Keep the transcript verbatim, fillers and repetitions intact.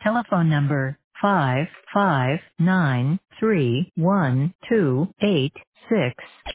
telephone number five five nine three one two eight six.